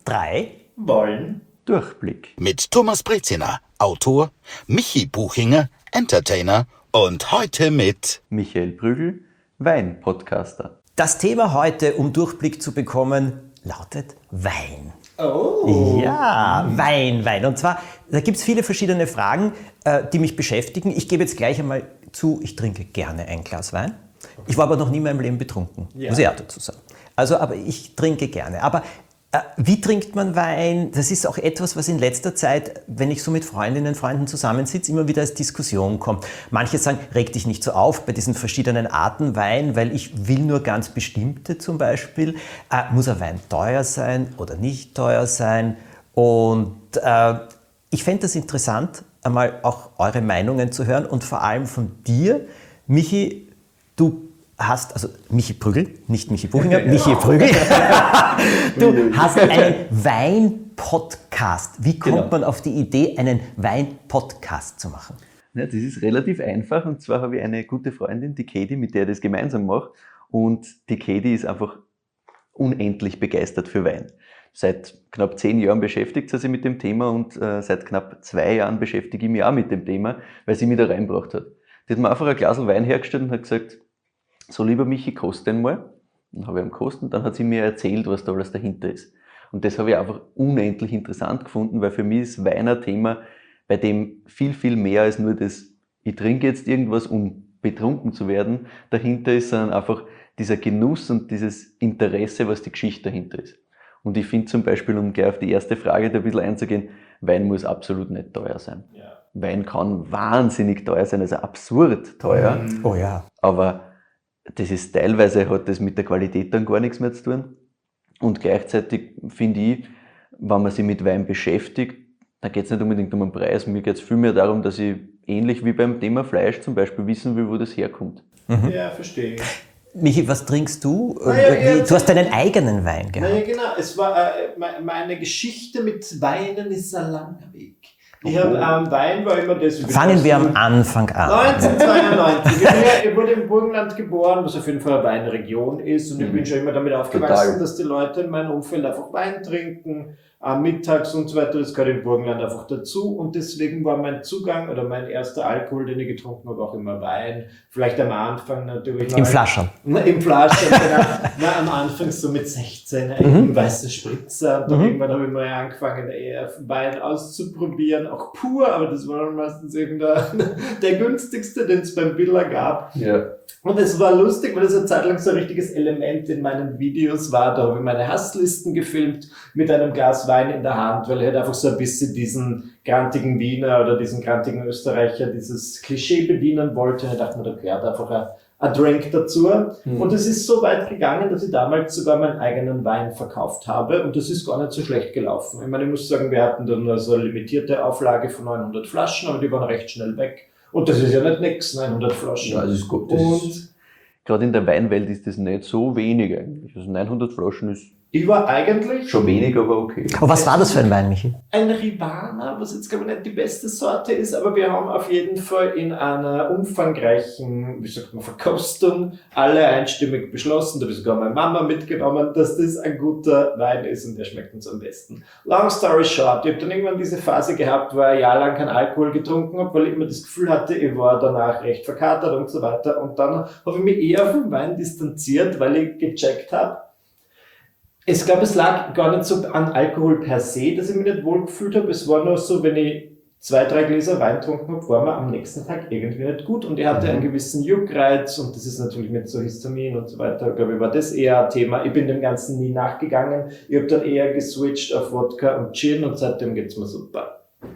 3 wollen Durchblick. Mit Thomas Breziner, Autor, Michi Buchinger, Entertainer und heute mit Michael Prügel, Wein-Podcaster. Das Thema heute, um Durchblick zu bekommen, lautet Wein. Oh. Ja, Wein. Und zwar, da gibt es viele verschiedene Fragen, die mich beschäftigen. Ich gebe jetzt gleich einmal zu, ich trinke gerne ein Glas Wein. Ich war aber noch nie in meinem Leben betrunken, muss ich auch dazu sagen. Also, aber ich trinke gerne. Aber wie trinkt man Wein? Das ist auch etwas, was in letzter Zeit, wenn ich so mit Freundinnen und Freunden zusammensitze, immer wieder als Diskussion kommt. Manche sagen, reg dich nicht so auf bei diesen verschiedenen Arten Wein, weil ich will nur ganz bestimmte zum Beispiel. Muss ein Wein teuer sein oder nicht teuer sein? Und ich fände das interessant, einmal auch eure Meinungen zu hören und vor allem von dir, Michi, du hast, also Michi Prügel, nicht Michi Buchinger, Michi Prügel. Du hast einen Wein-Podcast. Wie kommt man auf die Idee, einen Wein-Podcast zu machen? Ja, das ist relativ einfach, und zwar habe ich eine gute Freundin, die Katie, mit der ich das gemeinsam mache, und die Katie ist einfach unendlich begeistert für Wein. Seit knapp 10 Jahren beschäftigt sie sich mit dem Thema und seit knapp 2 Jahren beschäftige ich mich auch mit dem Thema, weil sie mich da reingebracht hat. Die hat mir einfach ein Glas Wein hergestellt und hat gesagt, so lieber Michi, kost den mal. Dann habe ich ihn gekostet und dann hat sie mir erzählt, was da alles dahinter ist. Und das habe ich einfach unendlich interessant gefunden, weil für mich ist Wein ein Thema, bei dem viel, viel mehr als nur das, ich trinke jetzt irgendwas, um betrunken zu werden, dahinter ist, sondern einfach dieser Genuss und dieses Interesse, was die Geschichte dahinter ist. Und ich finde zum Beispiel, um gleich auf die erste Frage da ein bisschen einzugehen, Wein muss absolut nicht teuer sein. Ja. Wein kann wahnsinnig teuer sein, also absurd teuer. Oh ja. Aber das ist teilweise, hat das mit der Qualität dann gar nichts mehr zu tun. Und gleichzeitig finde ich, wenn man sich mit Wein beschäftigt, dann geht es nicht unbedingt um den Preis. Mir geht es vielmehr darum, dass ich ähnlich wie beim Thema Fleisch zum Beispiel wissen will, wo das herkommt. Mhm. Ja, verstehe ich. Michi, was trinkst du? Naja, du hast deinen eigenen Wein gehabt. Naja, genau. Es war meine Geschichte mit Weinen ist ein langer Weg. Ich habe Wein war immer das. Fangen wir am Anfang an. 1992. Ich wurde im Burgenland geboren, was auf jeden Fall eine Weinregion ist. Und ich bin schon immer damit aufgewachsen, dass die Leute in meinem Umfeld einfach Wein trinken, mittags und so weiter. Das gehört im Burgenland einfach dazu. Und deswegen war mein Zugang oder mein erster Alkohol, den ich getrunken habe, auch immer Wein. Vielleicht am Anfang natürlich. Im Flaschen. Im Flaschen, genau. Am Anfang so mit 16, ein weißer Spritzer. Und dann irgendwann habe ich mal angefangen, eher Wein auszuprobieren. Auch pur, aber das war dann meistens der günstigste, den es beim Billa gab. Ja. Und es war lustig, weil das eine Zeit lang so ein richtiges Element in meinen Videos war. Da habe ich meine Hasslisten gefilmt mit einem Glas Wein in der Hand, weil ich halt einfach so ein bisschen diesen grantigen Wiener oder diesen grantigen Österreicher, dieses Klischee bedienen wollte. Und ich dachte mir, da gehört einfach ein Drink dazu. Und es ist so weit gegangen, dass ich damals sogar meinen eigenen Wein verkauft habe. Und das ist gar nicht so schlecht gelaufen. Ich meine, ich muss sagen, wir hatten dann so eine limitierte Auflage von 900 Flaschen, aber die waren recht schnell weg. Und das ist ja nicht nix, 900 Flaschen. Ja, das ist gut. Gerade in der Weinwelt ist das nicht so wenig eigentlich. Also 900 Flaschen ist ich war eigentlich schon wenig, aber okay. Aber was war das für ein Wein, Michi? Ein Ribana, was jetzt glaube ich nicht die beste Sorte ist, aber wir haben auf jeden Fall in einer umfangreichen, Verkostung alle einstimmig beschlossen, da habe ich sogar meine Mama mitgenommen, dass das ein guter Wein ist und der schmeckt uns am besten. Long story short, ich habe dann irgendwann diese Phase gehabt, wo ich ein Jahr lang keinen Alkohol getrunken habe, weil ich immer das Gefühl hatte, ich war danach recht verkatert und so weiter. Und dann habe ich mich eher vom Wein distanziert, weil ich gecheckt habe, ich glaube, es lag gar nicht so an Alkohol per se, dass ich mich nicht wohl gefühlt habe. Es war nur so, wenn ich 2, 3 Gläser Wein getrunken habe, war mir am nächsten Tag irgendwie nicht gut. Und ich hatte einen gewissen Juckreiz und das ist natürlich mit so Histamin und so weiter. Ich glaube, war das eher ein Thema. Ich bin dem Ganzen nie nachgegangen. Ich habe dann eher geswitcht auf Wodka und Gin und seitdem geht's mir super.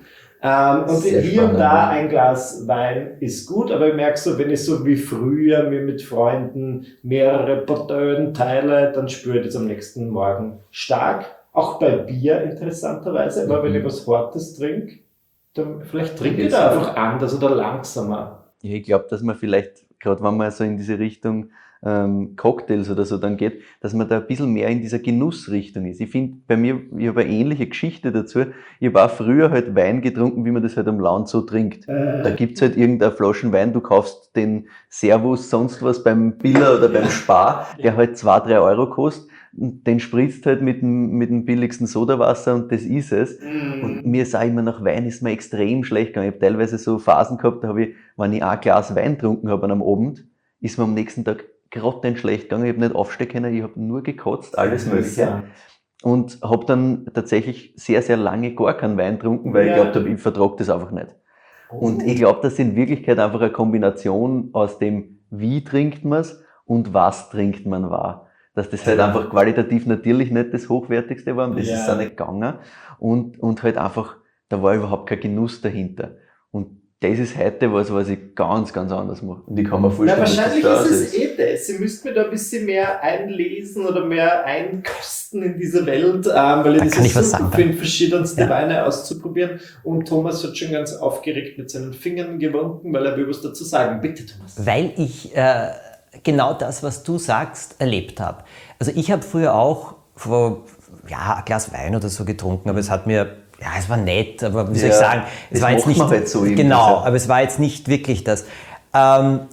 Und hier und da ein Glas Wein ist gut, aber ich merke so, wenn ich so wie früher mir mit Freunden mehrere Portionen teile, dann spüre ich das am nächsten Morgen stark. Auch bei Bier interessanterweise, aber wenn ich was Hartes trinke, dann vielleicht trinke ich da einfach anders oder langsamer. Ja, ich glaube, dass man vielleicht, gerade wenn man so in diese Richtung Cocktails oder so dann geht, dass man da ein bisschen mehr in dieser Genussrichtung ist. Ich finde, bei mir, ich habe eine ähnliche Geschichte dazu. Ich habe auch früher halt Wein getrunken, wie man das halt am Land so trinkt. Da gibt's halt irgendeine Flaschen Wein, du kaufst den Servus, sonst was beim Biller oder beim Spar, der halt 2-3 Euro kostet. Den spritzt halt mit dem billigsten Sodawasser und das ist es. Und mir ist auch immer nach Wein ist mir extrem schlecht gegangen. Ich habe teilweise so Phasen gehabt, da habe ich, wenn ich ein Glas Wein getrunken habe am Abend, ist mir am nächsten Tag grottenschlecht gegangen. Ich habe nicht aufstehen können, ich habe nur gekotzt, alles Mögliche. Und habe dann tatsächlich sehr, sehr lange gar keinen Wein getrunken, weil ich glaubt habe, ich vertrage das einfach nicht. Und ich glaube, das ist in Wirklichkeit einfach eine Kombination aus dem, wie trinkt man es und was trinkt man war. Dass das halt einfach qualitativ natürlich nicht das Hochwertigste war, und das ist auch nicht gegangen. Und halt einfach, da war überhaupt kein Genuss dahinter. Und das ist heute was ich ganz, ganz anders mache. Und ich kann mir vorstellen, wahrscheinlich dass ist es das. Sie müssten mir da ein bisschen mehr einlesen oder mehr einkosten in diese Welt, weil ich das so gut finde, verschiedenste Weine auszuprobieren. Und Thomas hat schon ganz aufgeregt mit seinen Fingern gewunken, weil er will was dazu sagen. Bitte, Thomas. Weil ich genau das, was du sagst, erlebt habe. Also ich habe früher auch ein Glas Wein oder so getrunken, aber es hat mir, es war nett, aber wie soll ich sagen, es war jetzt nicht halt so genau, aber es war jetzt nicht wirklich das. Und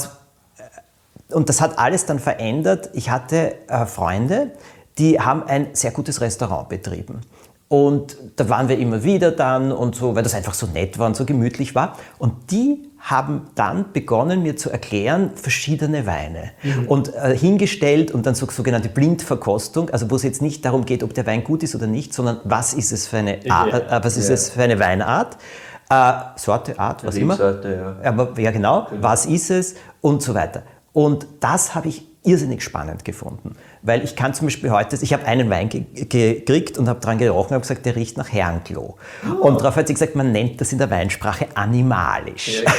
das hat alles dann verändert. Ich hatte Freunde, die haben ein sehr gutes Restaurant betrieben. Und da waren wir immer wieder dann und so, weil das einfach so nett war und so gemütlich war. Und die haben dann begonnen, mir zu erklären, verschiedene Weine. Und hingestellt und dann so sogenannte Blindverkostung, also wo es jetzt nicht darum geht, ob der Wein gut ist oder nicht, sondern was ist es für eine Weinart, Sorte, Art, was immer. Aber ja genau, was ist es und so weiter. Und das habe ich irrsinnig spannend gefunden, weil ich kann zum Beispiel heute, ich habe einen Wein gekriegt und habe dran gerochen und habe gesagt, der riecht nach Herrenklo. Und darauf hat sie gesagt, man nennt das in der Weinsprache animalisch. Und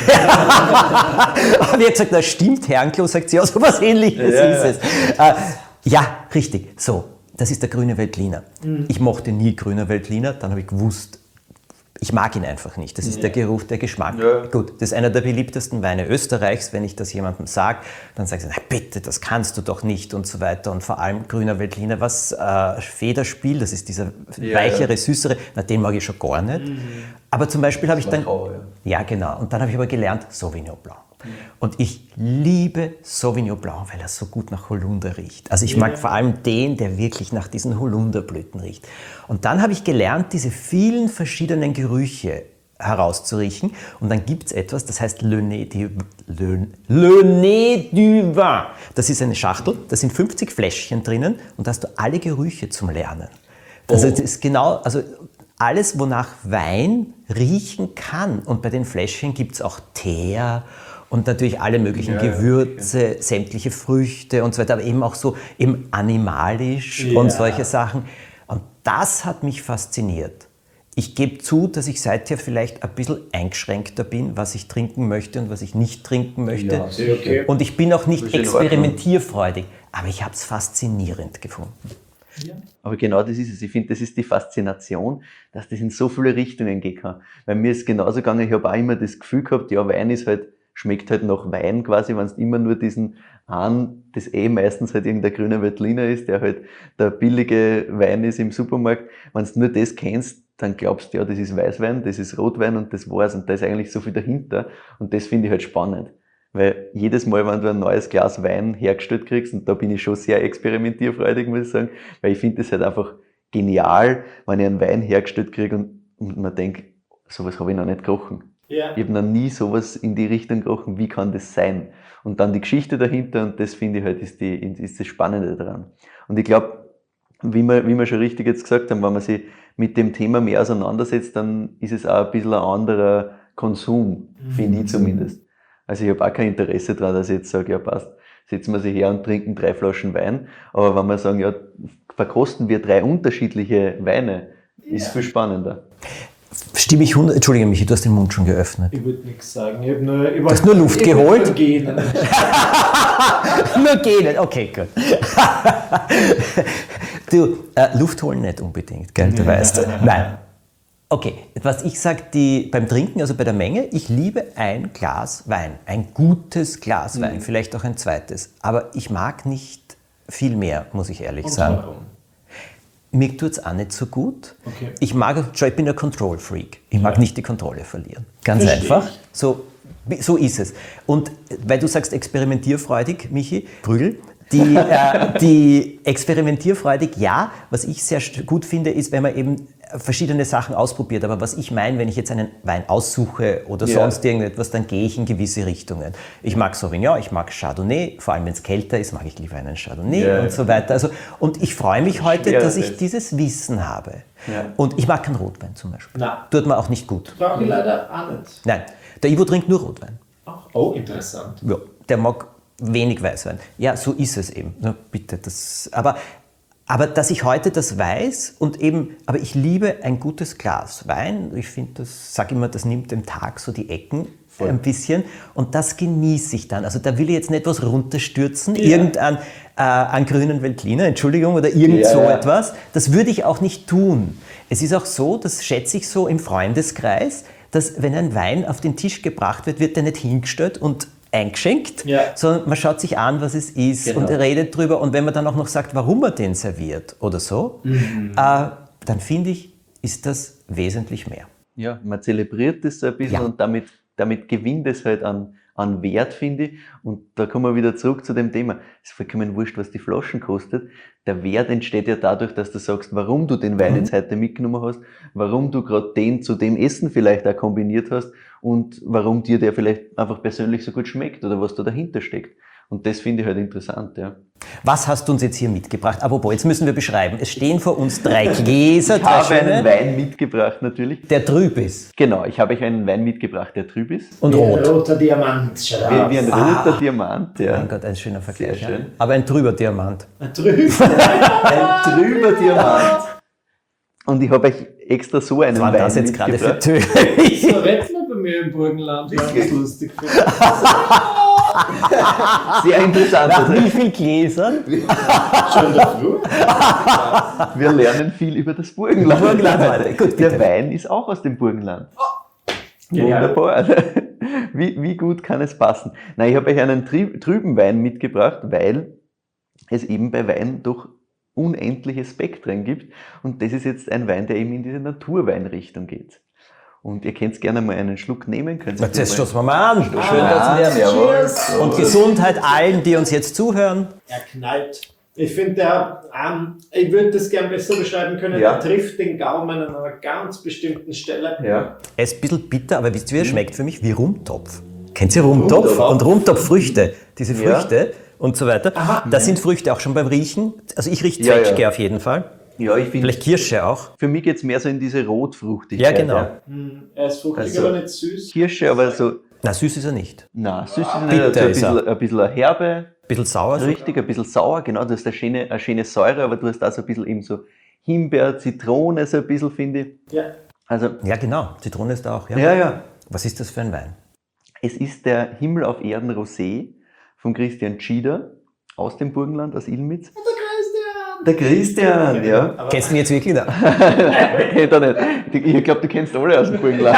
ich habe gesagt, das stimmt, Herrenklo, sagt sie, so was Ähnliches ist es. Ja, richtig, so, das ist der grüne Veltliner. Ich mochte nie grüner Veltliner, dann habe ich gewusst, ich mag ihn einfach nicht. Das ist der Geruch, der Geschmack. Ja. Gut, das ist einer der beliebtesten Weine Österreichs. Wenn ich das jemandem sage, dann sagen sie, na bitte, das kannst du doch nicht und so weiter. Und vor allem grüner Veltliner, was Federspiel, das ist dieser weichere, süßere, na, den mag ich schon gar nicht. Aber zum Beispiel habe ich dann... Ja, genau. Und dann habe ich aber gelernt, Sauvignon Blanc. Und ich liebe Sauvignon Blanc, weil er so gut nach Holunder riecht. Also ich mag vor allem den, der wirklich nach diesen Holunderblüten riecht. Und dann habe ich gelernt, diese vielen verschiedenen Gerüche herauszuriechen. Und dann gibt es etwas, das heißt Le Nez du Vin. Das ist eine Schachtel, da sind 50 Fläschchen drinnen und da hast du alle Gerüche zum Lernen. Also das ist genau... Also alles, wonach Wein riechen kann. Und bei den Fläschchen gibt es auch Teer und natürlich alle möglichen Gewürze, sämtliche Früchte und so weiter, aber eben auch so eben animalisch und solche Sachen. Und das hat mich fasziniert. Ich gebe zu, dass ich seither vielleicht ein bisschen eingeschränkter bin, was ich trinken möchte und was ich nicht trinken möchte. Ja, okay. Und ich bin auch nicht experimentierfreudig, aber ich habe es faszinierend gefunden. Ja. Aber genau das ist es. Ich finde, das ist die Faszination, dass das in so viele Richtungen gehen kann. Weil mir ist genauso gegangen, ich habe auch immer das Gefühl gehabt, ja, Wein ist halt, schmeckt halt nach Wein quasi, wenn es immer nur diesen einen, das meistens halt irgendein grüner Veltliner ist, der halt der billige Wein ist im Supermarkt. Wenn du nur das kennst, dann glaubst du, ja, das ist Weißwein, das ist Rotwein und das war's. Und da ist eigentlich so viel dahinter. Und das finde ich halt spannend. Weil jedes Mal, wenn du ein neues Glas Wein hergestellt kriegst, und da bin ich schon sehr experimentierfreudig, muss ich sagen, weil ich finde das halt einfach genial, wenn ich einen Wein hergestellt kriege und man denkt, sowas habe ich noch nicht gerochen. Ja. Ich habe noch nie sowas in die Richtung gerochen, wie kann das sein? Und dann die Geschichte dahinter, und das finde ich halt, ist das Spannende daran. Und ich glaube, wie wir schon richtig jetzt gesagt haben, wenn man sich mit dem Thema mehr auseinandersetzt, dann ist es auch ein bisschen ein anderer Konsum, finde ich zumindest. Also ich habe auch kein Interesse daran, dass ich jetzt sage, ja passt, setzen wir sich her und trinken 3 Flaschen Wein. Aber wenn wir sagen, ja, verkosten wir 3 unterschiedliche Weine, ist viel spannender. Stimme ich 100... Entschuldige Michi, du hast den Mund schon geöffnet. Ich würde nichts sagen. Du hast nur Luft geholt? Nur Genen. Nur Genen, okay, gut. Du, Luft holen nicht unbedingt, gell, du weißt. Nein. Okay, was ich sage beim Trinken, also bei der Menge, ich liebe ein Glas Wein, ein gutes Glas Wein, vielleicht auch ein zweites, aber ich mag nicht viel mehr, muss ich ehrlich sagen. Warum? Mir tut es auch nicht so gut. Okay. Ich bin ein Control-Freak. Ich mag nicht die Kontrolle verlieren. Ganz Verstehe einfach. ich. So ist es. Und weil du sagst experimentierfreudig, Michi, Prügel, die experimentierfreudig, ja, was ich sehr gut finde, ist, wenn man eben verschiedene Sachen ausprobiert. Aber was ich meine, wenn ich jetzt einen Wein aussuche oder sonst irgendetwas, dann gehe ich in gewisse Richtungen. Ich mag Sauvignon, ich mag Chardonnay, vor allem wenn es kälter ist, mag ich lieber einen Chardonnay und so weiter. Also, und ich freue mich heute, dass ich dieses Wissen habe. Ja. Und ich mag keinen Rotwein zum Beispiel. Nein. Tut mir auch nicht gut. Brauche ich leider auch nicht. Nein, der Ivo trinkt nur Rotwein. Ach, oh, interessant. Ja, der mag wenig Weißwein. Ja, so ist es eben. Na, bitte, aber dass ich heute das weiß und eben, aber ich liebe ein gutes Glas Wein. Ich finde, sage immer, das nimmt dem Tag so die Ecken ein bisschen und das genieße ich dann. Also da will ich jetzt nicht was runterstürzen, irgendein grünen Veltliner, Entschuldigung, oder irgend so etwas. Das würde ich auch nicht tun. Es ist auch so, das schätze ich so im Freundeskreis, dass wenn ein Wein auf den Tisch gebracht wird, wird der nicht hingestellt und eingeschenkt, sondern man schaut sich an, was es ist und redet drüber. Und wenn man dann auch noch sagt, warum man den serviert oder so, dann finde ich, ist das wesentlich mehr. Ja, man zelebriert das so ein bisschen und damit gewinnt es halt an Wert, finde ich. Und da kommen wir wieder zurück zu dem Thema. Es ist vollkommen wurscht, was die Flaschen kostet. Der Wert entsteht ja dadurch, dass du sagst, warum du den Wein jetzt heute mitgenommen hast, warum du gerade den zu dem Essen vielleicht auch kombiniert hast und warum dir der vielleicht einfach persönlich so gut schmeckt oder was da dahinter steckt. Und das finde ich halt interessant, ja. Was hast du uns jetzt hier mitgebracht? Apropos, jetzt müssen wir beschreiben. Es stehen vor uns 3 Gläser. Ich habe einen Wein mitgebracht, natürlich. Der trüb ist. Genau, ich habe euch einen Wein mitgebracht, der trüb ist. Und Wie rot. ein roter Diamant. Wie ein roter Diamant, ja. Mein Gott, ein schöner Vergleich. Sehr schön. Ja. Aber ein trüber Diamant. Drüben. Ein trüber Diamant. Und ich habe euch extra so einen War Wein das jetzt gerade für mitgebracht. tödlich? So redet man bei mir im Burgenland, wenn ich das lustig finde. Sehr interessant. Nach Also, wie viel Gläsern? Schon in der Früh? wir lernen viel über das Burgenland. Burgenland heute. Gut, Der bitte. Wein ist auch aus dem Burgenland. Genial. Wunderbar. Wie gut kann es passen? Nein, ich habe euch einen trüben Wein mitgebracht, weil es eben bei Wein doch unendliche Spektren gibt. Und das ist jetzt ein Wein, der eben in diese Naturweinrichtung geht. Und ihr könnt gerne mal einen Schluck nehmen. Könnt Jetzt stoßen wir mal an. Schön, dass wir jawohl. Cheers. Und Gesundheit allen, die uns jetzt zuhören. Er knallt. Ich finde, ich würde das gern besser beschreiben können. Ja. Er trifft den Gaumen an einer ganz bestimmten Stelle. Ja. Er ist ein bisschen bitter, aber wisst ihr, wie er schmeckt für mich? Wie Rumtopf. Kennt ihr Rumtopf? Und Rumtopffrüchte. Diese Früchte und so weiter. Das sind Früchte auch schon beim Riechen. Also ich rieche Ja, Zwetschge ja. auf jeden Fall. Ja, ich finde, Vielleicht Kirsche auch. für mich geht es mehr so in diese Rotfruchtigkeit. Ja, genau. Er ist fruchtig, Also- aber nicht süß. Kirsche, aber so, Na, süß ist er nicht. na, süß ist Bitter nicht, also ist er. ein bisschen eine Herbe, Ein bisschen sauer. So. richtig, ein bisschen sauer, genau, du hast eine schöne Säure, aber du hast auch so ein bisschen eben so Himbeer, Zitrone, so ein bisschen, finde ich. Ja. Also, Ja, genau. Zitrone ist da auch. Ja. ja. Was ist das für ein Wein? Es ist der Himmel auf Erden Rosé von Christian Tschieder aus dem Burgenland, aus Ilmitz. Der Christian, ja. Kennst du ihn jetzt wirklich? Da? Kennt er nicht. Ich glaube, du kennst alle aus dem Burgenland.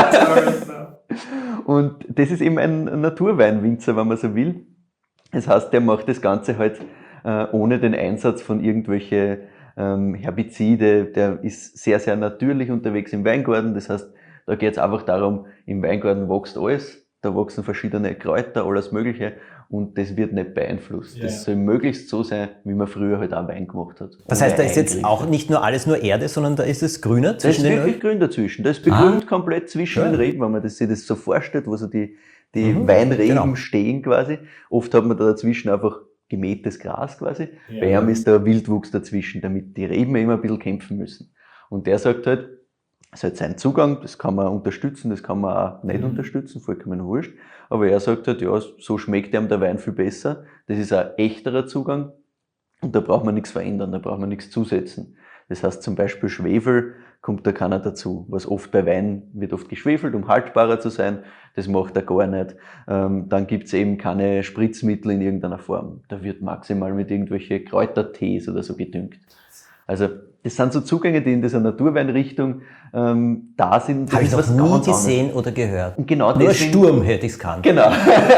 Und das ist eben ein Naturweinwinzer, wenn man so will. Das heißt, der macht das Ganze halt ohne den Einsatz von irgendwelche Herbizide. Der ist sehr, sehr natürlich unterwegs im Weingarten. Das heißt, da geht es einfach darum, im Weingarten wächst alles. Da wachsen verschiedene Kräuter, alles Mögliche. Und das wird nicht beeinflusst. Ja. Das soll möglichst so sein, wie man früher halt auch Wein gemacht hat. Das Ohne heißt, da ist jetzt Eingriffe. auch nicht nur alles nur Erde, sondern da ist es grüner Da ist zwischen den wirklich grün dazwischen. Da ist begrünt komplett zwischen Schön. den Reben, wenn man sich das so vorstellt, wo so die Weinreben genau. stehen quasi. Oft hat man da dazwischen einfach gemähtes Gras quasi. Ja. Bei ihm ist da Wildwuchs dazwischen, damit die Reben immer ein bisschen kämpfen müssen. Und der sagt halt, es ist halt sein Zugang, das kann man unterstützen, das kann man auch nicht unterstützen, vollkommen wurscht. Aber er sagt halt, ja, so schmeckt ihm der Wein viel besser. Das ist ein echterer Zugang und da braucht man nichts verändern, da braucht man nichts zusetzen. Das heißt zum Beispiel Schwefel kommt da keiner dazu. Was oft bei Wein wird oft geschwefelt, um haltbarer zu sein. Das macht er gar nicht. Dann gibt's eben keine Spritzmittel in irgendeiner Form. Da wird maximal mit irgendwelche Kräutertees oder so gedüngt. Also das sind so Zugänge, die in dieser Naturweinrichtung da sind. Habe ich noch nie gesehen oder gehört. Und genau nur deswegen, Sturm hätte ich es gekannt. Genau.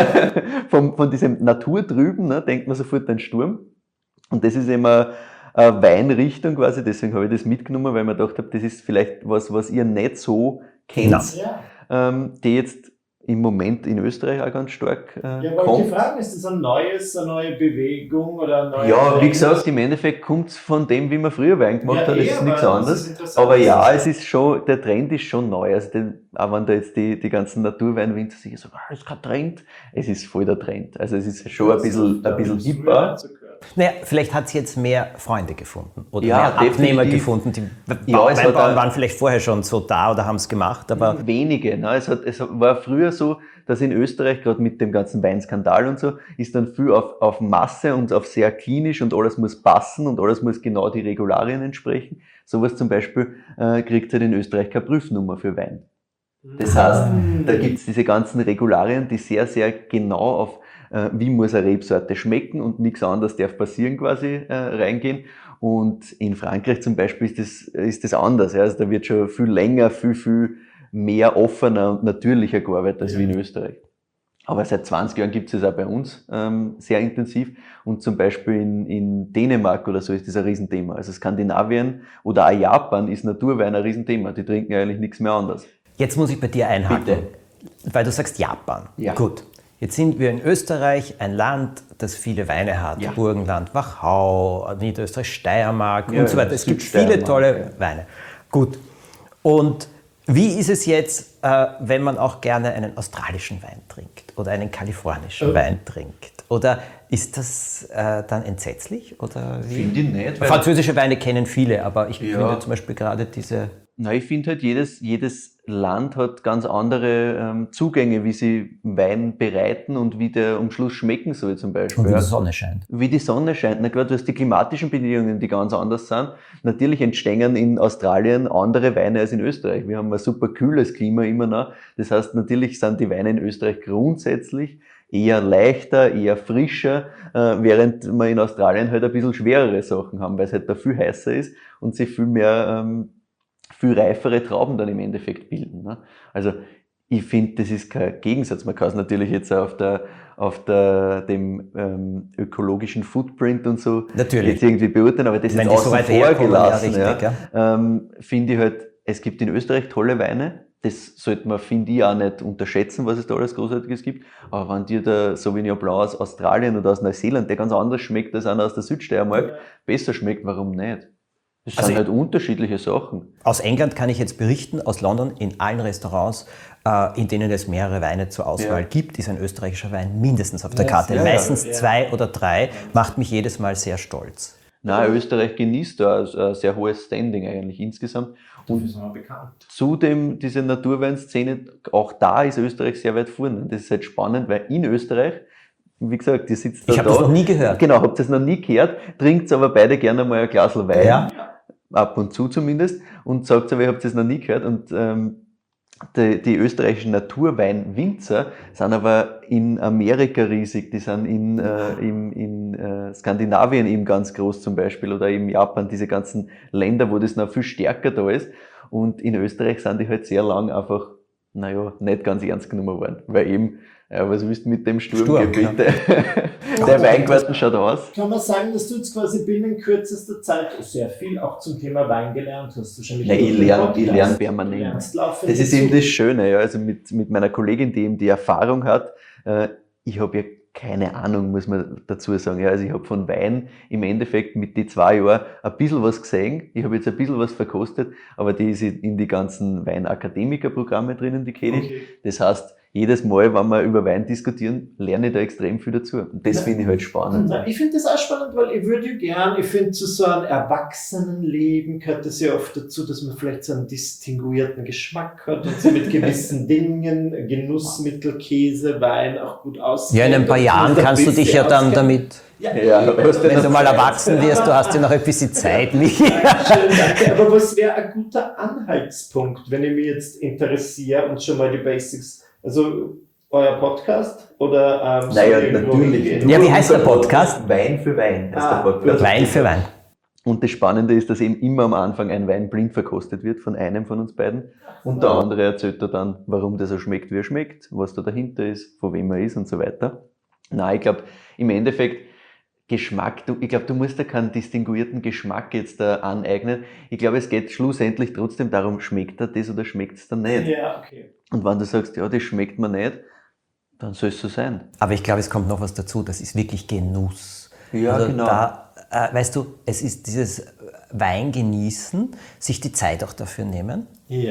von diesem Natur drüben, ne, denkt man sofort an Sturm. Und das ist immer eine Weinrichtung quasi, deswegen habe ich das mitgenommen, weil ich mir gedacht habe, das ist vielleicht was ihr nicht so kennt, die jetzt im Moment in Österreich auch ganz stark wollte ich fragen, ist das eine neue Bewegung oder ein neues? Ja, wie gesagt, im Endeffekt kommt es von dem, wie man früher Wein gemacht hat, das ist nichts anderes. Aber ja, es ist schon, der Trend ist schon neu. Also auch wenn da jetzt die ganzen Naturweinwinzer sich so, das ist kein Trend, es ist voll der Trend. Also es ist schon ein bisschen hipper. Naja, vielleicht hat sie jetzt mehr Freunde gefunden oder Ja, mehr Abnehmer definitiv. gefunden. Die Ja, es hat Weinbauern auch- waren vielleicht vorher schon so da oder haben es gemacht, aber Wenige. Ne? Es war früher so, dass in Österreich, gerade mit dem ganzen Weinskandal und so, ist dann viel auf Masse und auf sehr klinisch und alles muss passen und alles muss genau die Regularien entsprechen. Sowas zum Beispiel kriegt halt in Österreich keine Prüfnummer für Wein. Das heißt, da gibt's diese ganzen Regularien, die sehr, sehr genau auf wie muss eine Rebsorte schmecken und nichts anderes darf passieren quasi reingehen. Und in Frankreich zum Beispiel ist das anders. Ja? Also da wird schon viel länger, viel mehr offener und natürlicher gearbeitet als wie in Österreich. Aber seit 20 Jahren gibt es das auch bei uns sehr intensiv. Und zum Beispiel in Dänemark oder so ist das ein Riesenthema. Also Skandinavien oder auch Japan ist Naturwein ein Riesenthema. Die trinken eigentlich nichts mehr anders. jetzt muss ich bei dir einhaken, Bitte. weil du sagst Japan. Ja. Gut, jetzt sind wir in Österreich, ein Land, das viele Weine hat. Ja. Burgenland, Wachau, Niederösterreich, Steiermark Ja, und so weiter. Es gibt viele Südsteiermark, tolle Weine. Gut, und wie ist es jetzt, wenn man auch gerne einen australischen Wein trinkt oder einen kalifornischen Wein trinkt? Oder ist das dann entsetzlich? Oder wie? Finde ich nicht, weil- Französische Weine kennen viele, aber ich Ja. finde zum Beispiel gerade diese... Na, ich finde halt, jedes Land hat ganz andere Zugänge, wie sie Wein bereiten und wie der am Schluss schmecken soll zum Beispiel. Und wie ja. die Sonne scheint. Wie die Sonne scheint. Na klar, du hast die klimatischen Bedingungen, die ganz anders sind. Natürlich entstehen in Australien andere Weine als in Österreich. Wir haben ein super kühles Klima immer noch. Das heißt, natürlich sind die Weine in Österreich grundsätzlich eher leichter, eher frischer, während wir in Australien halt ein bisschen schwerere Sachen haben, weil es halt da viel heißer ist und sich viel mehr, viel reifere Trauben dann im Endeffekt bilden. Ne? Also ich finde, das ist kein Gegensatz. Man kann es natürlich jetzt auf dem ökologischen Footprint und so Natürlich. jetzt irgendwie beurteilen, aber das Wenn ist die so außen weit vor herkommen, ja, gelassen. richtig, Finde ich halt, es gibt in Österreich tolle Weine. Das sollte man, finde ich, auch nicht unterschätzen, was es da alles Großartiges gibt. Aber wenn dir der Sauvignon Blanc aus Australien oder aus Neuseeland, der ganz anders schmeckt als einer aus der Südsteiermark, besser schmeckt, warum nicht? Das Also sind halt unterschiedliche Sachen. Aus England kann ich jetzt berichten, aus London, in allen Restaurants, in denen es mehrere Weine zur Auswahl gibt, ist ein österreichischer Wein mindestens auf der Karte. ja, Meistens ja. 2 oder 3, macht mich jedes Mal sehr stolz. Nein, Österreich genießt da ein sehr hohes Standing eigentlich insgesamt. Dafür sind wir bekannt. Zudem diese Naturweinszene, auch da ist Österreich sehr weit vorne. Das ist halt spannend, weil in Österreich, wie gesagt, die sitzt da. Ich habe das noch nie gehört. Genau, habt das noch nie gehört, trinkt aber beide gerne mal ein Glas Wein, Ja. ab und zu zumindest, und sagt aber, ihr habt das noch nie gehört. Und die österreichischen Naturweinwinzer sind aber in Amerika riesig, die sind in Skandinavien eben ganz groß zum Beispiel oder in Japan, diese ganzen Länder, wo das noch viel stärker da ist. Und in Österreich sind die halt sehr lang einfach, nicht ganz ernst genommen worden, weil eben, was willst du mit dem Sturmgebiet? Der Weingarten schaut aus. Kann man sagen, dass du jetzt quasi binnen kürzester Zeit sehr viel auch zum Thema Wein gelernt hast? Wahrscheinlich Nein, ich durch den lerne Podcast. permanent. Du lernst laufend Das ist dazu. eben das Schöne, ja. Also mit meiner Kollegin, die eben die Erfahrung hat, ich habe ja keine Ahnung, muss man dazu sagen. Ja. Also ich habe von Wein im Endeffekt mit die 2 Jahren ein bisschen was gesehen. Ich habe jetzt ein bisschen was verkostet, aber die ist in die ganzen Weinakademikerprogramme drinnen, die kenne ich. Okay. Das heißt, jedes Mal, wenn wir über Wein diskutieren, lerne ich da extrem viel dazu. Und das Ja. finde ich halt spannend. Na, ich finde das auch spannend, weil ich würde gern, ich finde, zu so einem Erwachsenenleben gehört es ja oft dazu, dass man vielleicht so einen distinguierten Geschmack hat und so mit gewissen Dingen, Genussmittel, Käse, Wein auch gut aussieht. Ja, in ein paar Jahren kannst du dich ja dann damit, Ja, Ja, eben, hast du wenn das du mal ist erwachsen wirst, du hast ja noch ein bisschen Zeit, Michi. Schön, danke. Aber was wäre ein guter Anhaltspunkt, wenn ich mich jetzt interessiere und schon mal die Basics, also euer Podcast oder so Naja, irgendwo natürlich. hingehen? Ja, wie heißt der Podcast? Wein für Wein ist der Podcast. Wein für Wein. Und das Spannende ist, dass eben immer am Anfang ein Wein blind verkostet wird von einem von uns beiden. Und der andere erzählt da dann, warum der so schmeckt, wie er schmeckt, was da dahinter ist, von wem er ist und so weiter. Nein, ich glaube, im Endeffekt, Geschmack, ich glaube, du musst da keinen distinguierten Geschmack jetzt da aneignen. Ich glaube, es geht schlussendlich trotzdem darum, schmeckt er das oder schmeckt es dann nicht. Ja, okay. Und wenn du sagst, ja, das schmeckt mir nicht, dann soll es so sein. Aber ich glaube, es kommt noch was dazu, das ist wirklich Genuss. Ja, genau. Weißt du, es ist dieses Wein genießen, sich die Zeit auch dafür nehmen.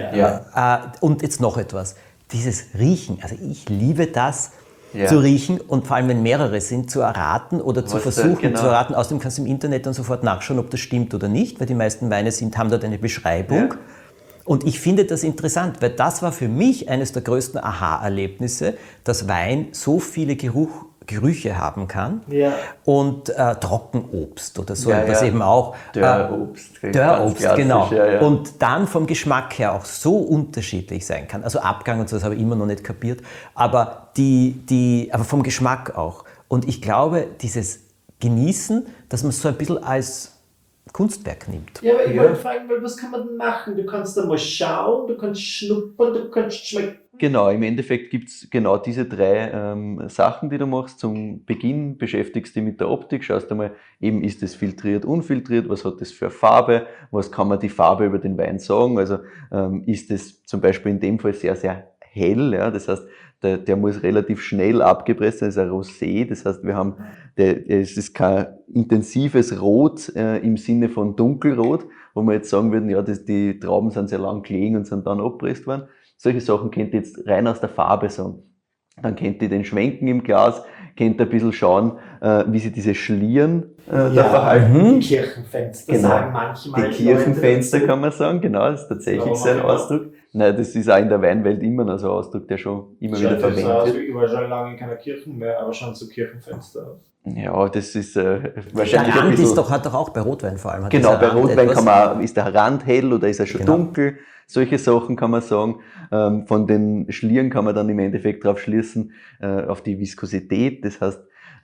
Ja. Und jetzt noch etwas, dieses Riechen, also ich liebe das, Ja. zu riechen und vor allem, wenn mehrere sind, zu erraten oder zu Was da- versuchen genau. zu erraten. Außerdem kannst du im Internet dann sofort nachschauen, ob das stimmt oder nicht, weil die meisten Weine haben dort eine Beschreibung. Ja. Und ich finde das interessant, weil das war für mich eines der größten Aha-Erlebnisse, dass Wein so viele Gerüche haben kann. Ja. Und Trockenobst oder so Ja, etwas ja. eben auch. Dörrobst. Dörrobst, Ganz genau. klassisch, ja, ja. Und dann vom Geschmack her auch so unterschiedlich sein kann. Also Abgang und so, das habe ich immer noch nicht kapiert. Aber, aber vom Geschmack auch. Und ich glaube, dieses Genießen, dass man es so ein bisschen als Kunstwerk nimmt. Ja, aber ich wollte fragen, weil was kann man denn machen? Du kannst da mal schauen, du kannst schnuppern, du kannst schmecken. Genau, im Endeffekt gibt's genau diese drei Sachen, die du machst. Zum Beginn beschäftigst du dich mit der Optik, schaust einmal, eben ist es filtriert, unfiltriert, was hat das für eine Farbe, was kann man die Farbe über den Wein sagen, also ist es zum Beispiel in dem Fall sehr, sehr hell, ja, das heißt, der muss relativ schnell abgepresst sein, das ist ein Rosé, das heißt, es ist kein intensives Rot im Sinne von dunkelrot, wo wir jetzt sagen würden, ja, die Trauben sind sehr lang gelegen und sind dann abgepresst worden. Solche Sachen könnt ihr jetzt rein aus der Farbe sagen. Dann könnt ihr den Schwenken im Glas, könnt ihr ein bisschen schauen, wie sich diese Schlieren da verhalten. Die Kirchenfenster Genau. sagen manchmal. Die Kirchenfenster Leute, kann man sagen, genau, das ist tatsächlich Ja, so ein genau. Ausdruck. Nein, das ist auch in der Weinwelt immer noch so ein Ausdruck, der schon immer wieder Schaut so verwendet aus, wird. wie ich war schon lange in keiner Kirchen mehr, aber schon so Kirchenfenster aus. Ja, das ist Der wahrscheinlich ein Rand bisschen... hat doch auch bei Rotwein vor allem. hat Genau, dieser bei Rand Rotwein etwas- kann man, ist der Rand hell oder ist er schon Genau. dunkel? Solche Sachen kann man sagen. Von den Schlieren kann man dann im Endeffekt drauf schließen, auf die Viskosität. Das heißt,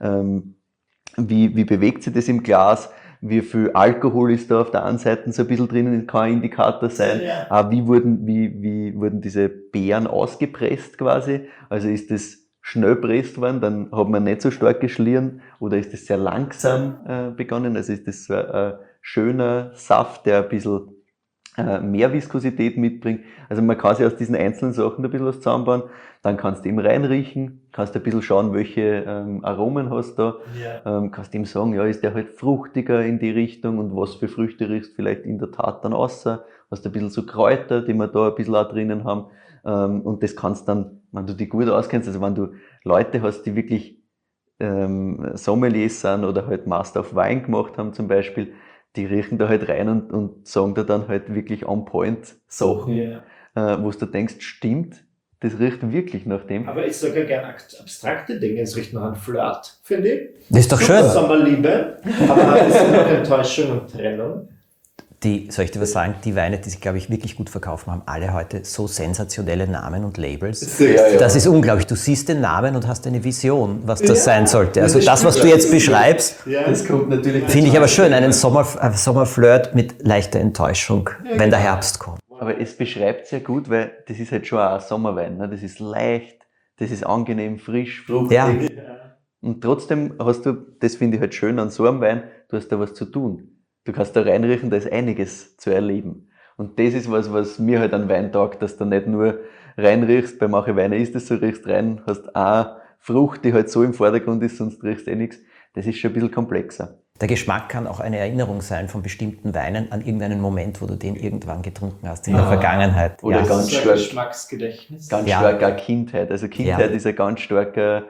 wie bewegt sich das im Glas? Wie viel Alkohol ist da auf der einen Seite so ein bisschen drinnen, kann ein Indikator sein. Ja. Auch wie wurden diese Beeren ausgepresst quasi? Also ist das schnell presst worden, dann hat man nicht so starke Schlieren, oder ist das sehr langsam begonnen? Also ist das so ein schöner Saft, der ein bisschen mehr Viskosität mitbringt. Also man kann sich aus diesen einzelnen Sachen ein bisschen was zusammenbauen. Dann kannst du eben reinriechen, kannst ein bisschen schauen, welche Aromen hast du da. Ja. Kannst ihm sagen, ja, ist der halt fruchtiger in die Richtung und was für Früchte riechst vielleicht in der Tat dann außer. Hast ein bisschen so Kräuter, die wir da ein bisschen auch drinnen haben. Und das kannst dann, wenn du die gut auskennst, also wenn du Leute hast, die wirklich Sommeliers sind oder halt Master of Wine gemacht haben zum Beispiel, die riechen da halt rein und sagen da dann halt wirklich on point Sachen, Ja. wo du denkst, stimmt, das riecht wirklich nach dem. Aber ich sage ja gerne abstrakte Dinge, es riecht nach einem Flirt, finde ich. Das ist doch Super schön. Sommerliebe, aber es ist noch Enttäuschung und Trennung. Soll ich dir was sagen? Die Weine, die sich, glaube ich, wirklich gut verkaufen, haben alle heute so sensationelle Namen und Labels. Ja, ja. Das ist unglaublich. Du siehst den Namen und hast eine Vision, was das Ja. sein sollte. Also Das das, was du stimmt. jetzt beschreibst, Ja. Das kommt natürlich finde ich aber schön. Einen Sommerflirt mit leichter Enttäuschung, wenn der Herbst kommt. Aber es beschreibt sehr gut, weil das ist halt schon auch ein Sommerwein. Ne? Das ist leicht, das ist angenehm, frisch, fruchtig. Ja. Und trotzdem hast du, das finde ich halt schön an so einem Wein, du hast da was zu tun. Du kannst da reinriechen, da ist einiges zu erleben. Und das ist was mir halt an Wein taugt, dass du nicht nur reinriechst, bei manchen Weinen ist es so, riechst rein, hast eine Frucht, die halt so im Vordergrund ist, sonst riechst du eh nichts. Das ist schon ein bisschen komplexer. Der Geschmack kann auch eine Erinnerung sein von bestimmten Weinen an irgendeinen Moment, wo du den irgendwann getrunken hast in der Vergangenheit. Oder Ja. ganz So ein stark- Geschmacksgedächtnis. Ganz Ja. stark auch Kindheit. Also Kindheit Ja. ist ein ganz starker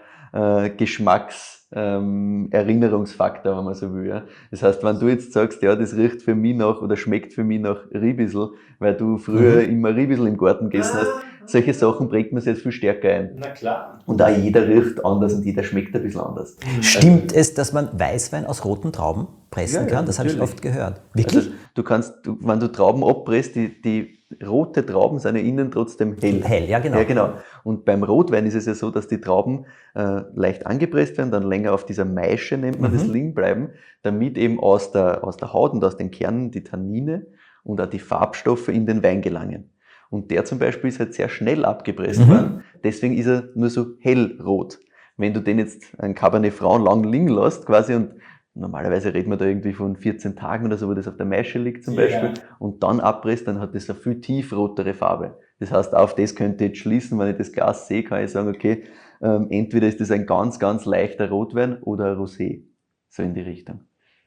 Erinnerungsfaktor, wenn man so will. Ja. Das heißt, wenn du jetzt sagst, ja, das riecht für mich nach oder schmeckt für mich nach Ribisl, weil du früher immer Ribisl im Garten gegessen hast, solche Sachen prägt man sich jetzt viel stärker ein. Na klar. Und auch jeder riecht anders und jeder schmeckt ein bisschen anders. Stimmt es, dass man Weißwein aus roten Trauben pressen Ja, ja, kann? Das habe ich natürlich. oft gehört. Wirklich? Also wenn du Trauben abpresst, die rote Trauben sind ja innen trotzdem hell. Hell, ja genau. Ja, genau. Und beim Rotwein ist es ja so, dass die Trauben leicht angepresst werden, dann länger auf dieser Maische, nennt man das, liegen bleiben, damit eben aus der Haut und aus den Kernen die Tannine und auch die Farbstoffe in den Wein gelangen. Und der zum Beispiel ist halt sehr schnell abgepresst worden, deswegen ist er nur so hellrot. Wenn du den jetzt, ein Cabernet Franc, lang liegen lässt quasi, und normalerweise reden wir da irgendwie von 14 Tagen oder so, wo das auf der Maische liegt zum Beispiel, und dann abpresst, dann hat das eine viel tiefrotere Farbe. Das heißt, auf das könnte ich jetzt schließen, wenn ich das Glas sehe, kann ich sagen, okay, entweder ist das ein ganz, ganz leichter Rotwein oder ein Rosé, so in die Richtung.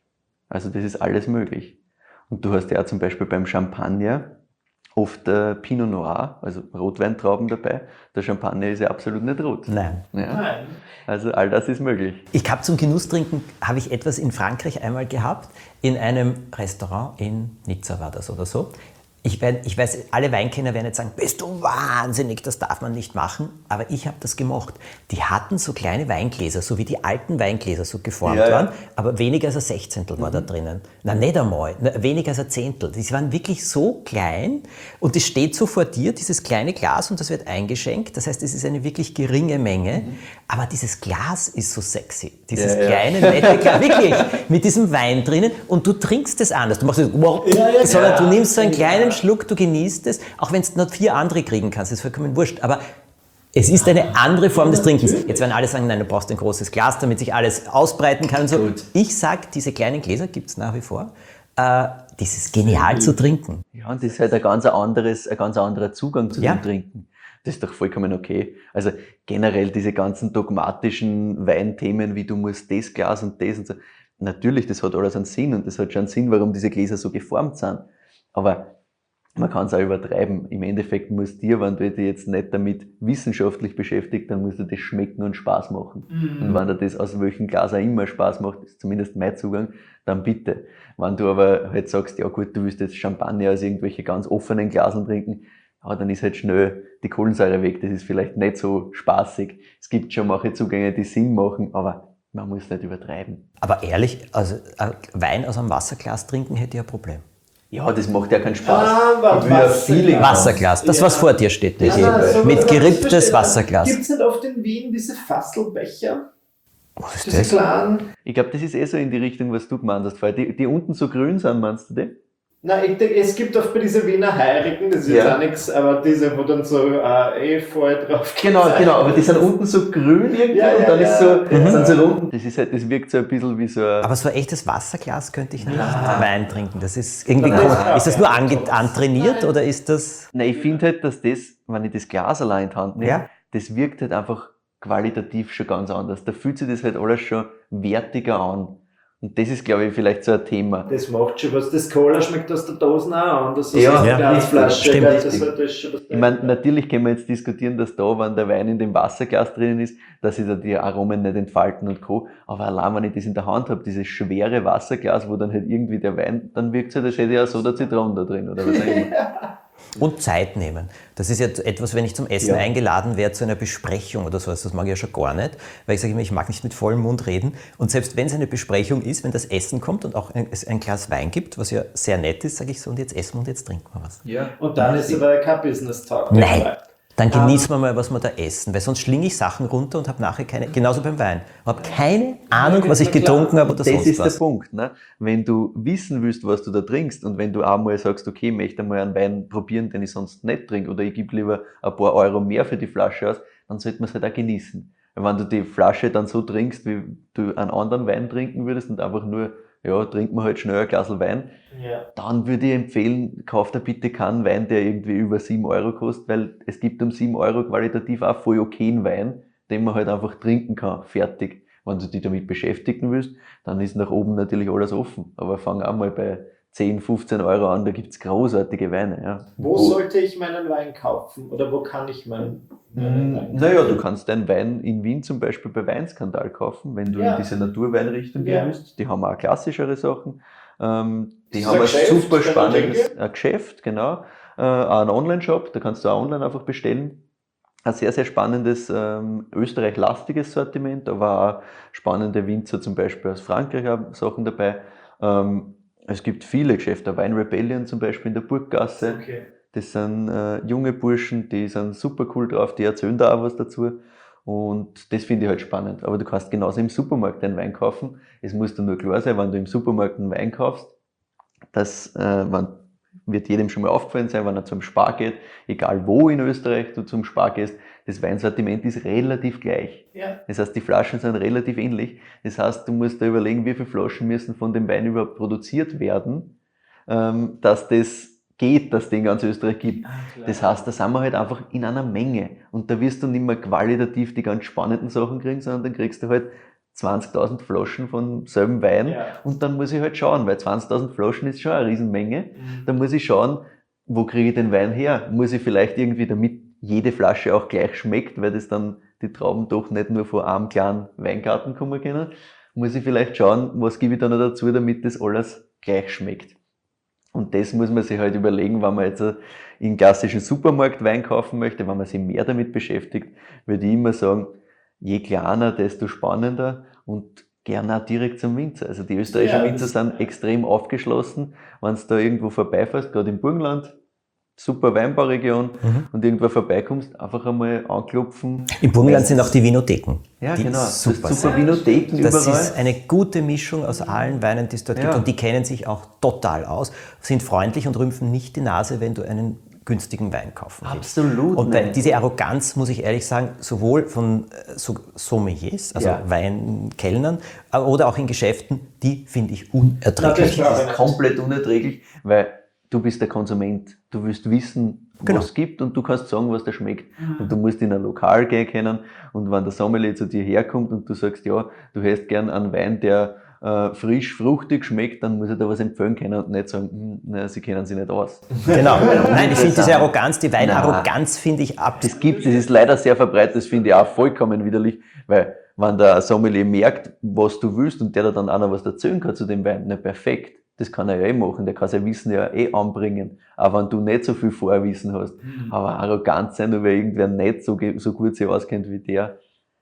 Also das ist alles möglich. Und du hast ja auch zum Beispiel beim Champagner oft Pinot Noir, also Rotweintrauben dabei. Der Champagner ist ja absolut nicht rot. Nein. Ja. Nein. Also all das ist möglich. Ich habe zum Genusstrinken, habe ich etwas in Frankreich einmal gehabt, in einem Restaurant in Nizza war das oder so. Ich weiß, alle Weinkenner werden jetzt sagen, bist du wahnsinnig, das darf man nicht machen, aber ich habe das gemocht. Die hatten so kleine Weingläser, so wie die alten Weingläser so geformt waren, aber weniger als ein Sechzehntel war da drinnen. Na, nicht einmal, weniger als ein Zehntel. Die waren wirklich so klein und es steht so vor dir, dieses kleine Glas, und das wird eingeschenkt. Das heißt, es ist eine wirklich geringe Menge, aber dieses Glas ist so sexy. Dieses kleine, nette Glas, wirklich, mit diesem Wein drinnen, und du trinkst es anders. Du machst es, sondern du nimmst so einen kleinen Schluck, du genießt es, auch wenn du noch 4 andere kriegen kannst, ist vollkommen wurscht, aber es ist eine andere Form des Trinkens. Jetzt werden alle sagen, nein, du brauchst ein großes Glas, damit sich alles ausbreiten kann und so. Ich sage, diese kleinen Gläser gibt es nach wie vor. Das ist genial zu trinken. Ja, und das ist halt ein ganz anderer Zugang zu dem Trinken. Das ist doch vollkommen okay. Also generell diese ganzen dogmatischen Weinthemen, wie du musst das Glas und das und so. Natürlich, das hat alles einen Sinn, und das hat schon einen Sinn, warum diese Gläser so geformt sind. Aber man kann es auch übertreiben. Im Endeffekt muss dir, wenn du dich jetzt nicht damit wissenschaftlich beschäftigst, dann musst du das schmecken und Spaß machen. Und wenn dir das aus welchem Glas auch immer Spaß macht, ist zumindest mein Zugang, dann bitte. Wenn du aber halt sagst, ja gut, du willst jetzt Champagner aus irgendwelche ganz offenen Glaseln trinken, ja, dann ist halt schnell die Kohlensäure weg. Das ist vielleicht nicht so spaßig. Es gibt schon manche Zugänge, die Sinn machen, aber man muss nicht übertreiben. Aber ehrlich, also Wein aus einem Wasserglas trinken hätte ich ein Problem. Ja, das macht ja keinen Spaß. Aber Ich will ja Feeling Wasserglas, das was vor dir steht. Das so mit was geripptes verstehe. Wasserglas. Gibt es nicht oft in Wien diese Fasselbecher? Was ist Diese das? kleinen? Ich glaube, das ist so in die Richtung, was du gemeint hast, weil die unten so grün sind, meinst du die? Nein, ich denke, es gibt oft bei diesen Wiener Heirigen, das ist jetzt auch nichts, aber diese, wo dann so Efeu drauf Genau, aber die sind unten so grün irgendwie und dann ist so, sind so rund. Das ist halt, das wirkt so ein bisschen wie so ein... Aber so ein echtes Wasserglas könnte ich nicht Wein trinken. Das ist irgendwie komisch. Ist das nur antrainiert oder ist das... Nein, ich finde halt, dass das, wenn ich das Glas allein in die Hand nehme, Ja. das wirkt halt einfach qualitativ schon ganz anders. Da fühlt sich das halt alles schon wertiger an. Und das ist, glaube ich, vielleicht so ein Thema. Das macht schon was. Das Cola schmeckt aus der Dose auch anders. Ja, aus der ja, Glasflasche. stimmt. Das ist schon was. Ich meine, natürlich können wir jetzt diskutieren, dass da, wenn der Wein in dem Wasserglas drinnen ist, dass sich da die Aromen nicht entfalten und Co. Aber allein, wenn ich das in der Hand habe, dieses schwere Wasserglas, wo dann halt irgendwie der Wein, dann wirkt es halt, als hätte ich auch so der Zitrone da drin oder was auch immer. Und Zeit nehmen. Das ist jetzt etwas, wenn ich zum Essen eingeladen werde, zu einer Besprechung oder sowas, das mag ich ja schon gar nicht, weil ich sage immer, ich mag nicht mit vollem Mund reden. Und selbst wenn es eine Besprechung ist, wenn das Essen kommt und auch es ein Glas Wein gibt, was ja sehr nett ist, sage ich so, und jetzt essen wir und jetzt trinken wir was. Ja. Und dann ist aber kein Business Talk. Nein, dann genießen wir mal, was wir da essen, weil sonst schlinge ich Sachen runter und habe nachher keine, genauso beim Wein, habe keine Ahnung, was ich getrunken habe oder Das sonst ist was. der Punkt. Ne? Wenn du wissen willst, was du da trinkst, und wenn du einmal sagst, okay, ich möchte mal einen Wein probieren, den ich sonst nicht trinke, oder ich gebe lieber ein paar Euro mehr für die Flasche aus, dann sollte man es halt auch genießen. Wenn du die Flasche dann so trinkst, wie du einen anderen Wein trinken würdest und einfach nur, ja, trinkt man halt schnell ein Glas Wein, dann würde ich empfehlen, kauf dir bitte keinen Wein, der irgendwie über 7 Euro kostet, weil es gibt um 7 Euro qualitativ auch voll okayen Wein, den man halt einfach trinken kann, fertig. Wenn du dich damit beschäftigen willst, dann ist nach oben natürlich alles offen. Aber fang auch mal bei 10, 15 Euro an, da gibt's großartige Weine. Ja. Wo sollte ich meinen Wein kaufen? Oder wo kann ich meinen Wein kaufen? Naja, du kannst deinen Wein in Wien zum Beispiel bei Weinskandal kaufen, wenn du in diese Naturweinrichtung gehen willst. Die haben auch klassischere Sachen. Die haben ein super spannendes Geschäft, genau. Auch ein Online-Shop, da kannst du auch online einfach bestellen. Ein sehr, sehr spannendes österreich-lastiges Sortiment, aber auch spannende Winzer zum Beispiel aus Frankreich haben Sachen dabei. Es gibt viele Geschäfte, Wine Rebellion zum Beispiel in der Burggasse. Okay. Das sind junge Burschen, die sind super cool drauf, die erzählen da auch was dazu. Und das finde ich halt spannend. Aber du kannst genauso im Supermarkt einen Wein kaufen. Es muss dir nur klar sein, wenn du im Supermarkt einen Wein kaufst, das wird jedem schon mal aufgefallen sein, wenn er zum Spar geht, egal wo in Österreich du zum Spar gehst, das Weinsortiment ist relativ gleich. Ja. Das heißt, die Flaschen sind relativ ähnlich. Das heißt, du musst da überlegen, wie viele Flaschen müssen von dem Wein überhaupt produziert werden, dass das geht, dass es den in ganz Österreich gibt. Das heißt, da sind wir halt einfach in einer Menge. Und da wirst du nicht mehr qualitativ die ganz spannenden Sachen kriegen, sondern dann kriegst du halt 20.000 Flaschen von selben Wein. Ja. Und dann muss ich halt schauen, weil 20.000 Flaschen ist schon eine Riesenmenge. Da muss ich schauen, wo kriege ich den Wein her? Muss ich vielleicht irgendwie, damit jede Flasche auch gleich schmeckt, weil das dann die Trauben doch nicht nur von einem kleinen Weingarten kommen können, muss ich vielleicht schauen, was gebe ich da noch dazu, damit das alles gleich schmeckt. Und das muss man sich halt überlegen, wenn man jetzt in klassischen Supermarkt Wein kaufen möchte, wenn man sich mehr damit beschäftigt, würde ich immer sagen, je kleiner, desto spannender und gerne auch direkt zum Winzer. Also die österreichischen Winzer sind extrem aufgeschlossen. Wenn du da irgendwo vorbeifährst, gerade im Burgenland, super Weinbauregion, und irgendwo vorbeikommst, einfach einmal anklopfen. Im Burgenland sind auch die Vinotheken. Ja, die genau. Super, super Vinotheken das überall. ist eine gute Mischung aus allen Weinen, die es dort gibt. Und die kennen sich auch total aus, sind freundlich und rümpfen nicht die Nase, wenn du einen günstigen Wein kaufen willst. Absolut. Und diese Arroganz, muss ich ehrlich sagen, sowohl von Sommeliers, also Weinkellnern, oder auch in Geschäften, die finde ich unerträglich. Das ist komplett unerträglich, weil du bist der Konsument. Du willst wissen, was es gibt, und du kannst sagen, was da schmeckt. Und du musst in ein Lokal gehen können, und wenn der Sommelier zu dir herkommt und du sagst, ja, du hättest gern einen Wein, der frisch, fruchtig schmeckt, dann muss er da was empfehlen können und nicht sagen, sie kennen sich nicht aus. Genau. Nein, ich finde diese Arroganz, die Weinarroganz finde ich Das ist leider sehr verbreitet, das finde ich auch vollkommen widerlich, weil wenn der Sommelier merkt, was du willst, und der da dann auch noch was erzählen kann zu dem Wein, na perfekt. Das kann er ja machen, der kann sein Wissen ja anbringen, auch wenn du nicht so viel Vorwissen hast. Aber arrogant sein, nur weil irgendwer nicht so gut sich auskennt wie der.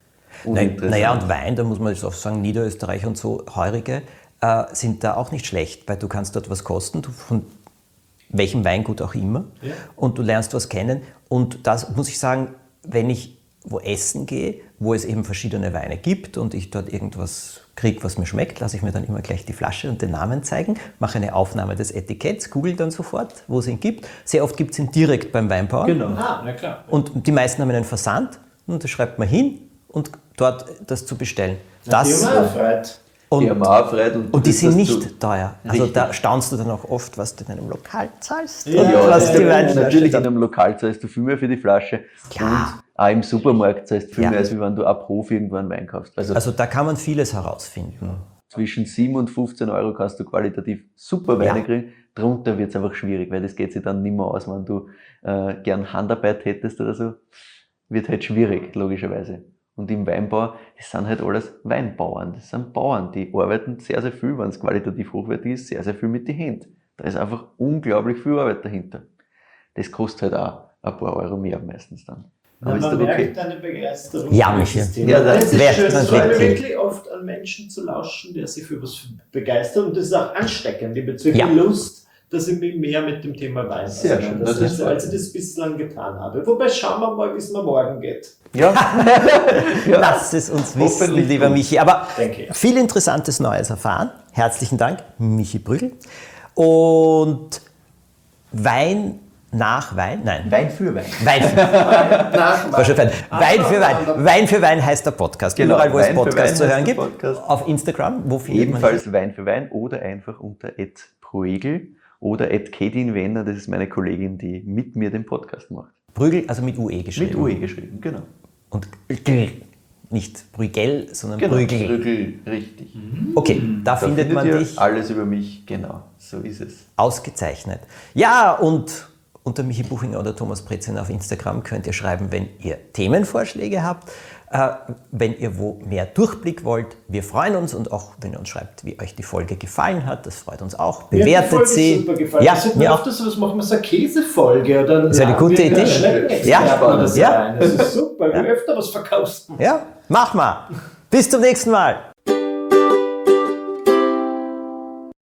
Naja, und Wein, da muss man jetzt oft sagen, Niederösterreich und so, Heurige, sind da auch nicht schlecht, weil du kannst dort was kosten, von welchem Weingut auch immer, und du lernst was kennen. Und das muss ich sagen, wenn ich wo essen gehe, wo es eben verschiedene Weine gibt und ich dort irgendwas kriege, was mir schmeckt, lasse ich mir dann immer gleich die Flasche und den Namen zeigen, mache eine Aufnahme des Etiketts, google dann sofort, wo es ihn gibt. Sehr oft gibt es ihn direkt beim Weinbauer. Genau. Na klar. Und die meisten haben einen Versand, und da schreibt man hin und dort das zu bestellen. Das, die haben auch Freude. und die sind das nicht teuer. Also richtig. da staunst du dann auch oft, was du in einem Lokal zahlst. Ja, und ja, was die Weinflasche natürlich in dann. einem Lokal zahlst du viel mehr für die Flasche. Klar. Und auch im Supermarkt zahlst du viel Ja. mehr, als wenn du ab Hof irgendwo einen Wein kaufst. Also Also da kann man vieles herausfinden. zwischen 7 und 15 Euro kannst du qualitativ super Weine Ja. kriegen. Drunter wird es einfach schwierig, weil das geht sich dann nicht mehr aus, wenn du gern Handarbeit hättest oder so. Wird halt schwierig, logischerweise. Und im Weinbau, das sind halt alles Weinbauern. Das sind Bauern, die arbeiten sehr, sehr viel, wenn es qualitativ hochwertig ist, sehr, sehr viel mit den Händen. Da ist einfach unglaublich viel Arbeit dahinter. Das kostet halt auch ein paar Euro mehr meistens dann. Aber ist Man doch okay. merkt eine Begeisterung. Ja, für Michi. dieses Thema. Ja, das ist wer- schön. das Es freut mich wirklich. wirklich oft an Menschen zu lauschen, der sich für was begeistert. Und das ist auch ansteckend. Ich habe jetzt wirklich Ja. Lust, dass ich mich mehr mit dem Thema Wein Sehr schön. Das ist als ich das bislang getan habe. Wobei, schauen wir mal, wie es mir morgen geht. Ja. Ja. Lass es uns wissen, Hoffentlich lieber gut. Michi. Aber Denke ich. viel Interessantes Neues erfahren. Herzlichen Dank, Michi Brügel. Und Wein nach Wein? Nein. Wein für Wein. Wein für War schon fein. Wein für Wein. Wein für Wein heißt der Podcast. Genau, Überall, wo es Wein für Podcasts Wein zu hören heißt der gibt. Podcast. Auf Instagram, wo findet man Ebenfalls Wein für Wein oder einfach unter @proegel oder @kedinwenner. Das ist meine Kollegin, die mit mir den Podcast macht. Brügel, also mit UE geschrieben. Mit UE geschrieben, genau. Und nicht Brügel, sondern Genau, Brügel. Brügel, richtig. Okay, da Da findet man ihr dich alles über mich, genau, so ist es. ausgezeichnet. Ja, und unter Michi Buchinger oder Thomas Breziner auf Instagram könnt ihr schreiben, wenn ihr Themenvorschläge habt, wenn ihr wo mehr Durchblick wollt. Wir freuen uns, und auch wenn ihr uns schreibt, wie euch die Folge gefallen hat, das freut uns auch. Mir hat die Bewertet Folge sie. super gefallen. Ja, Das sollte mir man auch. öfters was machen, wir so eine Käsefolge. Oder Ist eine gute Idee. Ja, Ja. das ist super. Wir öfter was verkaufen. Ja, mach mal. Bis zum nächsten Mal.